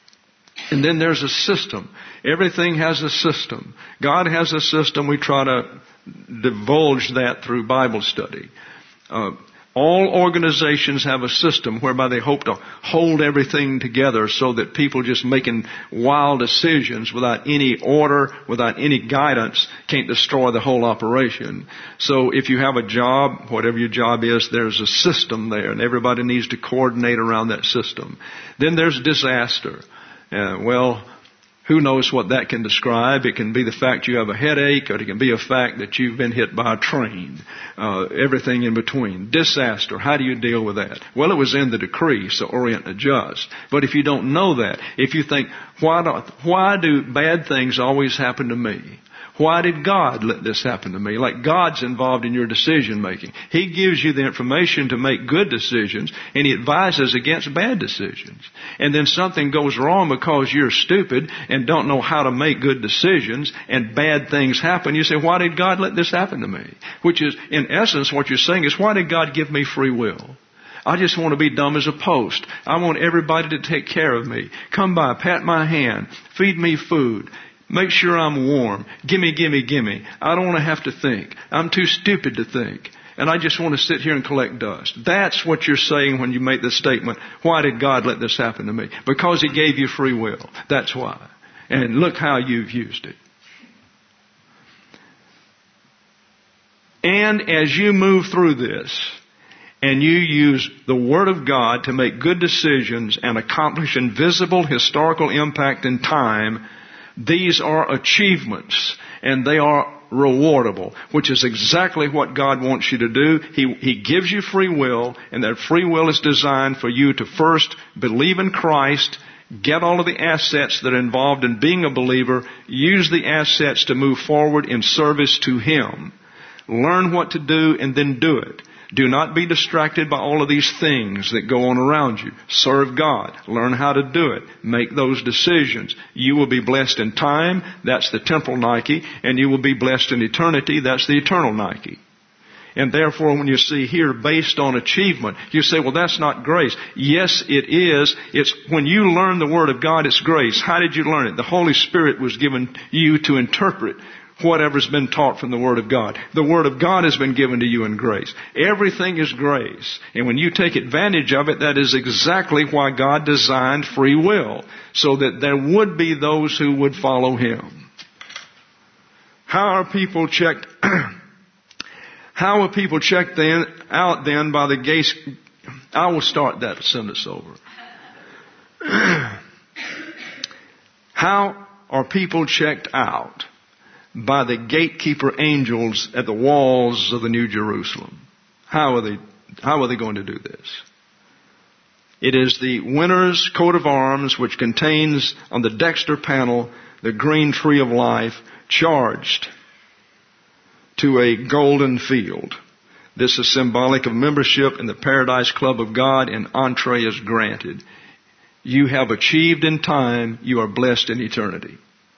A: And then there's a system. Everything has a system. God has a system. We try to divulge that through Bible study. Uh, all organizations have a system whereby they hope to hold everything together so that people just making wild decisions without any order, without any guidance, can't destroy the whole operation. So if you have a job, whatever your job is, there's a system there, and everybody needs to coordinate around that system. Then there's disaster. Uh, well, who knows what that can describe? It can be the fact you have a headache, or it can be a fact that you've been hit by a train. Uh, everything in between. Disaster. How do you deal with that? Well, it was in the decree, so orient and adjust. But if you don't know that, if you think, why do, why do bad things always happen to me? Why did God let this happen to me? Like God's involved in your decision making. He gives you the information to make good decisions, and He advises against bad decisions. And then something goes wrong because you're stupid and don't know how to make good decisions, and bad things happen. You say, why did God let this happen to me? Which is, in essence, what you're saying is, why did God give me free will? I just want to be dumb as a post. I want everybody to take care of me. Come by, pat my hand, feed me food. Make sure I'm warm. Gimme, gimme, gimme. I don't want to have to think. I'm too stupid to think. And I just want to sit here and collect dust. That's what you're saying when you make this statement. Why did God let this happen to me? Because He gave you free will. That's why. And look how you've used it. And as you move through this, and you use the Word of God to make good decisions and accomplish invisible historical impact in time, these are achievements, and they are rewardable, which is exactly what God wants you to do. He, He gives you free will, and that free will is designed for you to first believe in Christ, get all of the assets that are involved in being a believer, use the assets to move forward in service to Him. Learn what to do and then do it. Do not be distracted by all of these things that go on around you. Serve God. Learn how to do it. Make those decisions. You will be blessed in time. That's the temporal Nike. And you will be blessed in eternity. That's the eternal Nike. And therefore, when you see here based on achievement, you say, well, that's not grace. Yes, it is. It's when you learn the Word of God, it's grace. How did you learn it? The Holy Spirit was given you to interpret whatever's been taught from the Word of God. The Word of God has been given to you in grace. Everything is grace. And when you take advantage of it, that is exactly why God designed free will, so that there would be those who would follow Him. How are people checked How are people checked then out then by the gates? I will start that sentence over. How are people checked out by the gatekeeper angels at the walls of the New Jerusalem? How are they, how are they going to do this? It is the winner's coat of arms, which contains on the dexter panel the green tree of life, charged to a golden field. This is symbolic of membership in the Paradise Club of God, and entree is granted. You have achieved in time, you are blessed in eternity.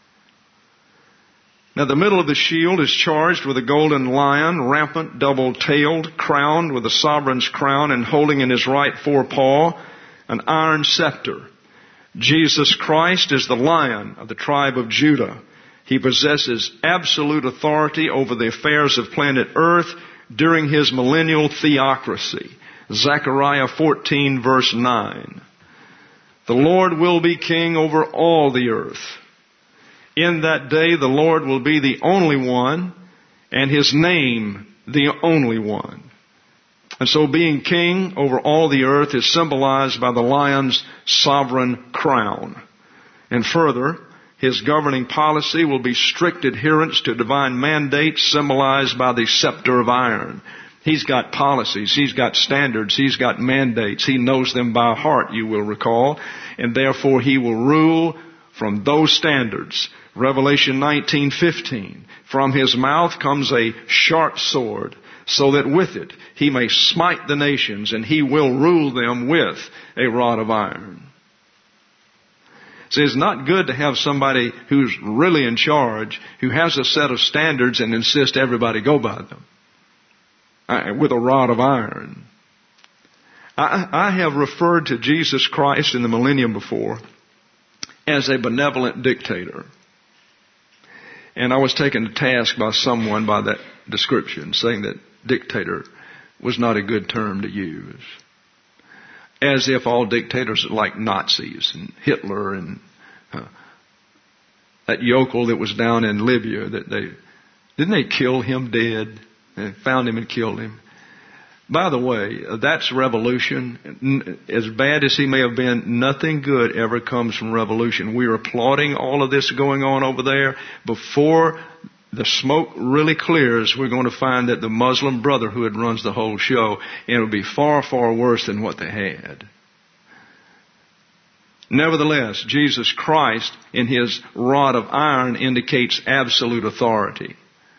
A: Now the middle of the shield is charged with a golden lion, rampant, double-tailed, crowned with a sovereign's crown, and holding in his right forepaw an iron scepter. Jesus Christ is the Lion of the tribe of Judah. He possesses absolute authority over the affairs of planet Earth during His millennial theocracy. Zechariah fourteen verse nine. The Lord will be king over all the earth. In that day the Lord will be the only one, and His name the only one. And so being king over all the earth is symbolized by the lion's sovereign crown. And further, His governing policy will be strict adherence to divine mandates symbolized by the scepter of iron. He's got policies. He's got standards. He's got mandates. He knows them by heart, you will recall. And therefore He will rule from those standards. Revelation nineteen fifteen. From His mouth comes a sharp sword, so that with it He may smite the nations, and He will rule them with a rod of iron. See, it's not good to have somebody who's really in charge, who has a set of standards and insists everybody go by them uh, with a rod of iron. I, I have referred to Jesus Christ in the millennium before as a benevolent dictator. And I was taken to task by someone by that description, saying that dictator was not a good term to use. As if all dictators are like Nazis and Hitler and uh, that yokel that was down in Libya, that they didn't they kill him dead? They found him and killed him. By the way, that's revolution. As bad as he may have been, nothing good ever comes from revolution. We are applauding all of this going on over there. Before the smoke really clears, we're going to find that the Muslim Brotherhood runs the whole show, and it'll be far, far worse than what they had. Nevertheless, Jesus Christ in His rod of iron indicates absolute authority.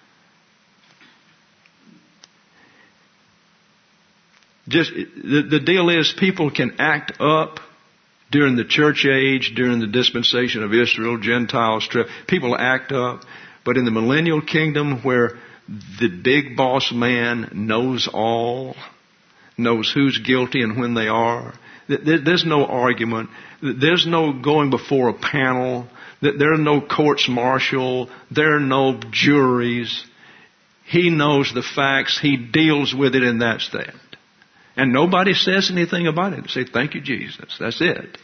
A: Just the, the deal is, people can act up during the church age, during the dispensation of Israel, Gentiles, people act up. But in the millennial kingdom, where the big boss man knows all, knows who's guilty and when they are, there's no argument. There's no going before a panel. There are no courts martial. There are no juries. He knows the facts. He deals with it, and that's that. And nobody says anything about it. They say, thank you, Jesus. That's it.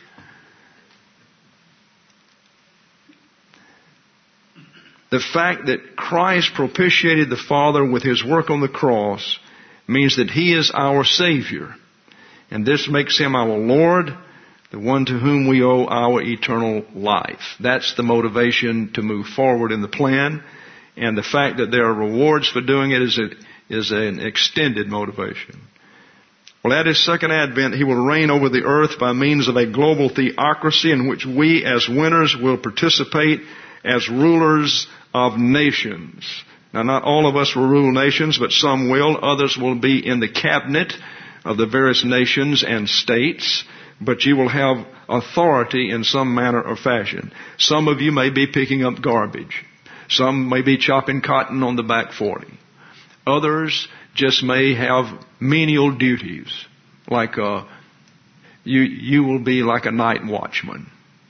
A: The fact that Christ propitiated the Father with His work on the cross means that He is our Savior. And this makes Him our Lord, the one to whom we owe our eternal life. That's the motivation to move forward in the plan. And the fact that there are rewards for doing it is, a, is an extended motivation. Well, at His second advent, He will reign over the earth by means of a global theocracy in which we as winners will participate as rulers of nations. Now, not all of us will rule nations, but some will. Others will be in the cabinet of the various nations and states, but you will have authority in some manner or fashion. Some of you may be picking up garbage. Some may be chopping cotton on the back forty. Others just may have menial duties, like uh, you you will be like a night watchman.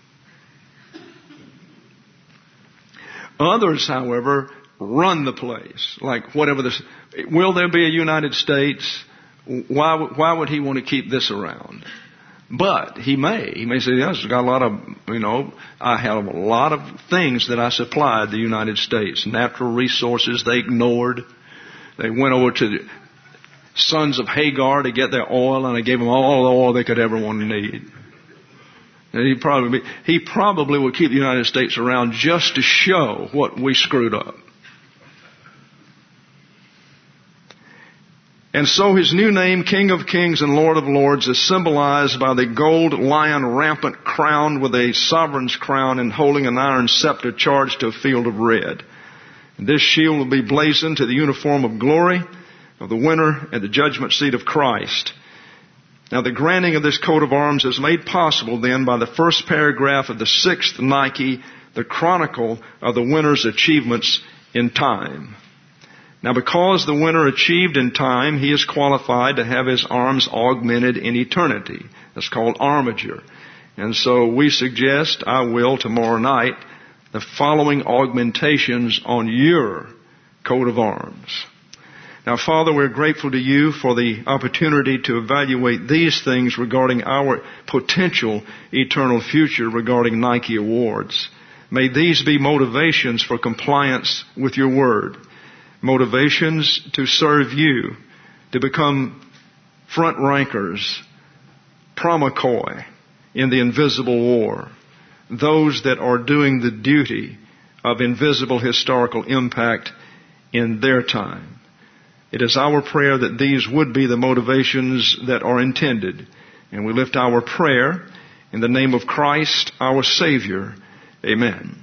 A: Others, however, run the place, like whatever this. Will there be a United States? Why why would he want to keep this around? But he may. He may say, yes, I've got a lot of, you know, I have a lot of things that I supplied the United States. Natural resources they ignored. They went over to the sons of Hagar to get their oil, and I gave them all the oil they could ever want to need. And he probably, he probably would keep the United States around just to show what we screwed up. And so his new name, King of Kings and Lord of Lords, is symbolized by the gold lion rampant crowned with a sovereign's crown and holding an iron scepter charged to a field of red. And this shield will be blazoned to the uniform of glory of the winner at the judgment seat of Christ. Now the granting of this coat of arms is made possible then by the first paragraph of the sixth Nike, the chronicle of the winner's achievements in time. Now because the winner achieved in time, he is qualified to have his arms augmented in eternity. That's called armature. And so we suggest, I will tomorrow night, the following augmentations on your coat of arms. Now, Father, we're grateful to you for the opportunity to evaluate these things regarding our potential eternal future regarding Nike Awards. May these be motivations for compliance with your word. Motivations to serve you, to become front rankers, promachoi in the invisible war. Those that are doing the duty of invisible historical impact in their time. It is our prayer that these would be the motivations that are intended. And we lift our prayer in the name of Christ, our Savior. Amen.